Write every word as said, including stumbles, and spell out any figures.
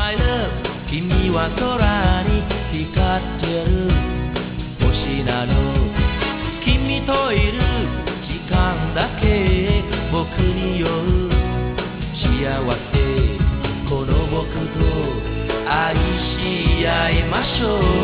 My love 君は空に光ってる星なの君といる時間だけ僕に酔う幸せこの僕と愛し合いましょう